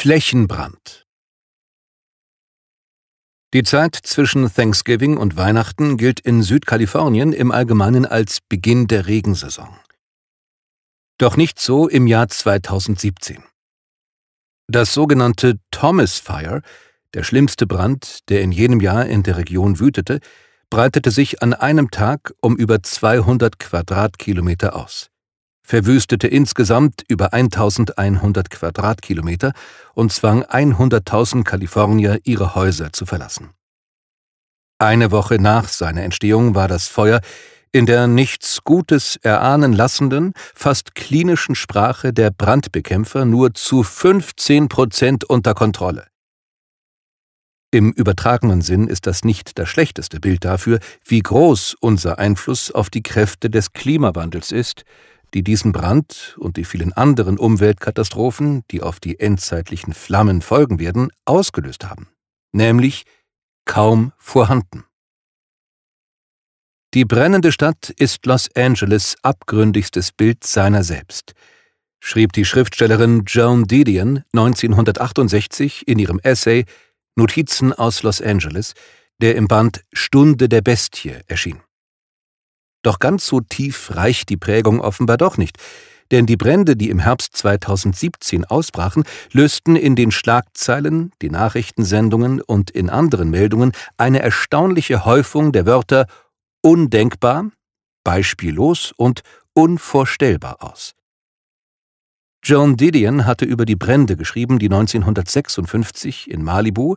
Flächenbrand. Die Zeit zwischen Thanksgiving und Weihnachten gilt in Südkalifornien im Allgemeinen als Beginn der Regensaison. Doch nicht so im Jahr 2017. Das sogenannte Thomas Fire, der schlimmste Brand, der in jenem Jahr in der Region wütete, breitete sich an einem Tag um über 200 Quadratkilometer aus, verwüstete insgesamt über 1100 Quadratkilometer und zwang 100.000 Kalifornier, ihre Häuser zu verlassen. Eine Woche nach seiner Entstehung war das Feuer in der nichts Gutes erahnen lassenden, fast klinischen Sprache der Brandbekämpfer nur zu 15% unter Kontrolle. Im übertragenen Sinn ist das nicht das schlechteste Bild dafür, wie groß unser Einfluss auf die Kräfte des Klimawandels ist, die diesen Brand und die vielen anderen Umweltkatastrophen, die auf die endzeitlichen Flammen folgen werden, ausgelöst haben, nämlich kaum vorhanden. Die brennende Stadt ist Los Angeles' abgründigstes Bild seiner selbst, schrieb die Schriftstellerin Joan Didion 1968 in ihrem Essay Notizen aus Los Angeles, der im Band Stunde der Bestie erschien. Doch ganz so tief reicht die Prägung offenbar doch nicht, denn die Brände, die im Herbst 2017 ausbrachen, lösten in den Schlagzeilen, den Nachrichtensendungen und in anderen Meldungen eine erstaunliche Häufung der Wörter undenkbar, beispiellos und unvorstellbar aus. Joan Didion hatte über die Brände geschrieben, die 1956 in Malibu,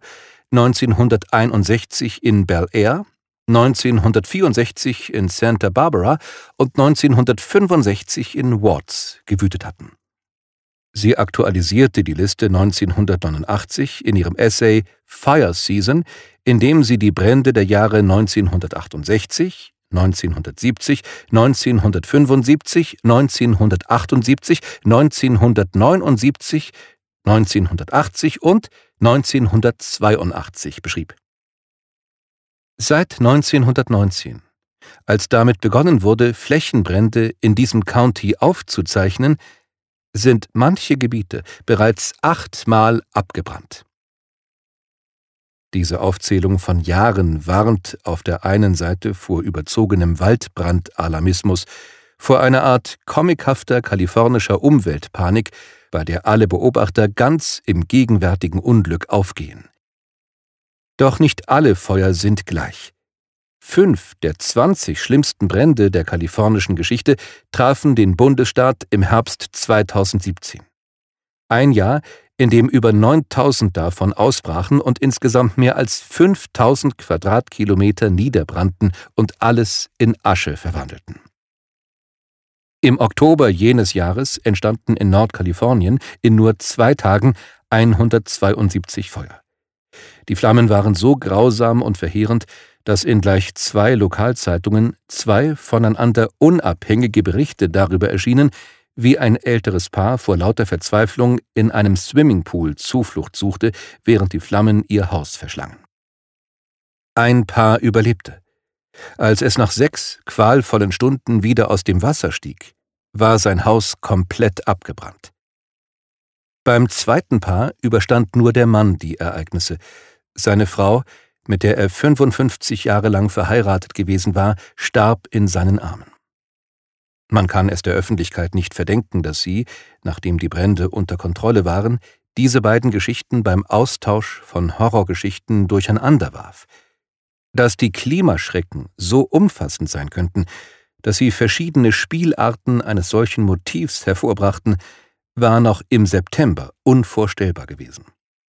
1961 in Bel Air, 1964 in Santa Barbara und 1965 in Watts gewütet hatten. Sie aktualisierte die Liste 1989 in ihrem Essay Fire Season, in dem sie die Brände der Jahre 1968, 1970, 1975, 1978, 1979, 1980 und 1982 beschrieb. Seit 1919, als damit begonnen wurde, Flächenbrände in diesem County aufzuzeichnen, sind manche Gebiete bereits 8-mal abgebrannt. Diese Aufzählung von Jahren warnt auf der einen Seite vor überzogenem Waldbrandalarmismus, vor einer Art comichafter kalifornischer Umweltpanik, bei der alle Beobachter ganz im gegenwärtigen Unglück aufgehen. Doch nicht alle Feuer sind gleich. 5 der 20 schlimmsten Brände der kalifornischen Geschichte trafen den Bundesstaat im Herbst 2017. Ein Jahr, in dem über 9.000 davon ausbrachen und insgesamt mehr als 5.000 Quadratkilometer niederbrannten und alles in Asche verwandelten. Im Oktober jenes Jahres entstanden in Nordkalifornien in nur 2 Tagen 172 Feuer. Die Flammen waren so grausam und verheerend, dass in gleich 2 Lokalzeitungen 2 voneinander unabhängige Berichte darüber erschienen, wie ein älteres Paar vor lauter Verzweiflung in einem Swimmingpool Zuflucht suchte, während die Flammen ihr Haus verschlangen. Ein Paar überlebte. Als es nach 6 qualvollen Stunden wieder aus dem Wasser stieg, war sein Haus komplett abgebrannt. Beim zweiten Paar überstand nur der Mann die Ereignisse. Seine Frau, mit der er 55 Jahre lang verheiratet gewesen war, starb in seinen Armen. Man kann es der Öffentlichkeit nicht verdenken, dass sie, nachdem die Brände unter Kontrolle waren, diese beiden Geschichten beim Austausch von Horrorgeschichten durcheinander warf. Dass die Klimaschrecken so umfassend sein könnten, dass sie verschiedene Spielarten eines solchen Motivs hervorbrachten, war noch im September unvorstellbar gewesen.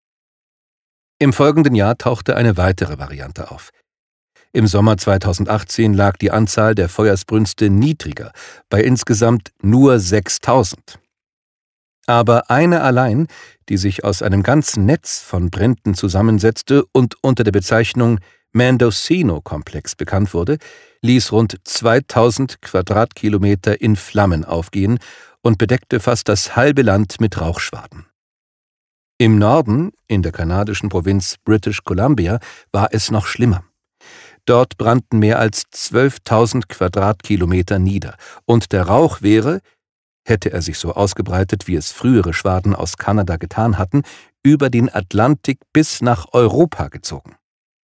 Im folgenden Jahr tauchte eine weitere Variante auf. Im Sommer 2018 lag die Anzahl der Feuersbrünste niedriger, bei insgesamt nur 6.000. Aber eine allein, die sich aus einem ganzen Netz von Bränden zusammensetzte und unter der Bezeichnung Mendocino-Komplex bekannt wurde, ließ rund 2.000 Quadratkilometer in Flammen aufgehen und bedeckte fast das halbe Land mit Rauchschwaden. Im Norden, in der kanadischen Provinz British Columbia, war es noch schlimmer. Dort brannten mehr als 12.000 Quadratkilometer nieder, und der Rauch wäre, hätte er sich so ausgebreitet, wie es frühere Schwaden aus Kanada getan hatten, über den Atlantik bis nach Europa gezogen.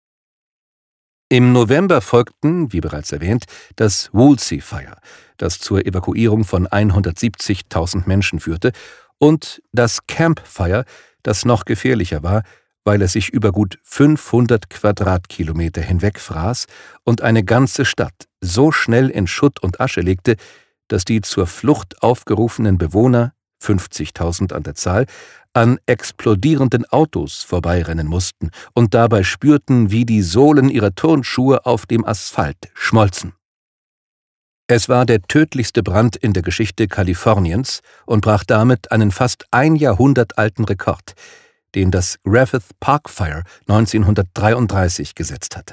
Im November folgten, wie bereits erwähnt, das Woolsey Fire, das zur Evakuierung von 170.000 Menschen führte, und das Camp Fire, das noch gefährlicher war, weil es sich über gut 500 Quadratkilometer hinwegfraß und eine ganze Stadt so schnell in Schutt und Asche legte, dass die zur Flucht aufgerufenen Bewohner, 50.000 an der Zahl, an explodierenden Autos vorbeirennen mussten und dabei spürten, wie die Sohlen ihrer Turnschuhe auf dem Asphalt schmolzen. Es war der tödlichste Brand in der Geschichte Kaliforniens und brach damit einen fast ein Jahrhundert alten Rekord, den das Griffith Park Fire 1933 gesetzt hatte.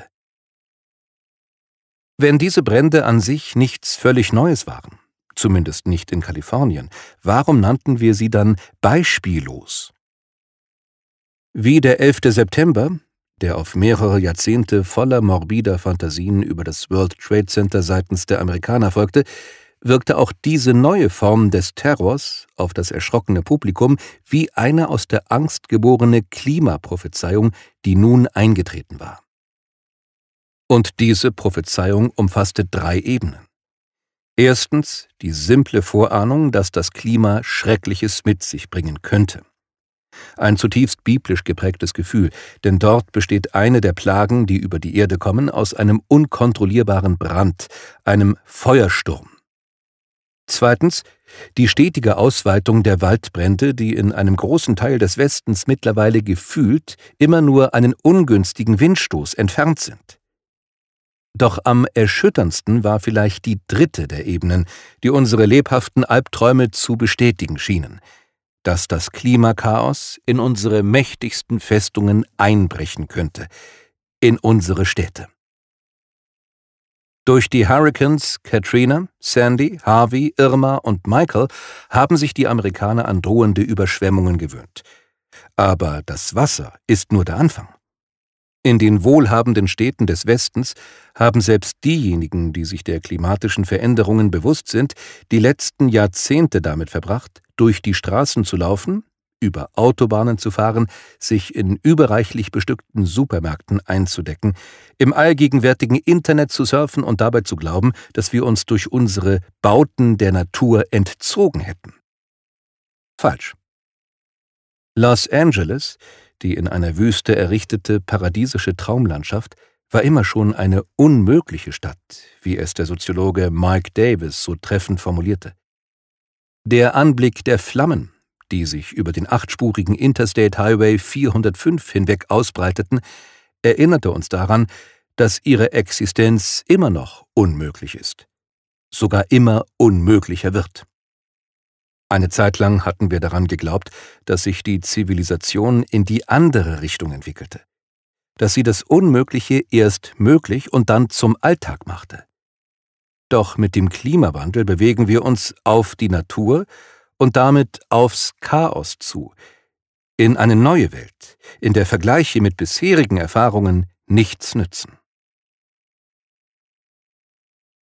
Wenn diese Brände an sich nichts völlig Neues waren, zumindest nicht in Kalifornien, warum nannten wir sie dann beispiellos? Wie der 11. September, der auf mehrere Jahrzehnte voller morbider Fantasien über das World Trade Center seitens der Amerikaner folgte, wirkte auch diese neue Form des Terrors auf das erschrockene Publikum wie eine aus der Angst geborene Klimaprophezeiung, die nun eingetreten war. Und diese Prophezeiung umfasste 3 Ebenen. Erstens die simple Vorahnung, dass das Klima Schreckliches mit sich bringen könnte. Ein zutiefst biblisch geprägtes Gefühl, denn dort besteht eine der Plagen, die über die Erde kommen, aus einem unkontrollierbaren Brand, einem Feuersturm. Zweitens die stetige Ausweitung der Waldbrände, die in einem großen Teil des Westens mittlerweile gefühlt immer nur einen ungünstigen Windstoß entfernt sind. Doch am erschütterndsten war vielleicht die 3. der Ebenen, die unsere lebhaften Albträume zu bestätigen schienen, dass das Klimakaos in unsere mächtigsten Festungen einbrechen könnte, in unsere Städte. Durch die Hurrikans Katrina, Sandy, Harvey, Irma und Michael haben sich die Amerikaner an drohende Überschwemmungen gewöhnt. Aber das Wasser ist nur der Anfang. In den wohlhabenden Städten des Westens haben selbst diejenigen, die sich der klimatischen Veränderungen bewusst sind, die letzten Jahrzehnte damit verbracht, durch die Straßen zu laufen, über Autobahnen zu fahren, sich in überreichlich bestückten Supermärkten einzudecken, im allgegenwärtigen Internet zu surfen und dabei zu glauben, dass wir uns durch unsere Bauten der Natur entzogen hätten. Falsch. Los Angeles, die in einer Wüste errichtete paradiesische Traumlandschaft, war immer schon eine unmögliche Stadt, wie es der Soziologe Mike Davis so treffend formulierte. Der Anblick der Flammen, die sich über den 8-spurigen Interstate Highway 405 hinweg ausbreiteten, erinnerte uns daran, dass ihre Existenz immer noch unmöglich ist, sogar immer unmöglicher wird. Eine Zeit lang hatten wir daran geglaubt, dass sich die Zivilisation in die andere Richtung entwickelte, dass sie das Unmögliche erst möglich und dann zum Alltag machte. Doch mit dem Klimawandel bewegen wir uns auf die Natur und damit aufs Chaos zu, in eine neue Welt, in der Vergleiche mit bisherigen Erfahrungen nichts nützen.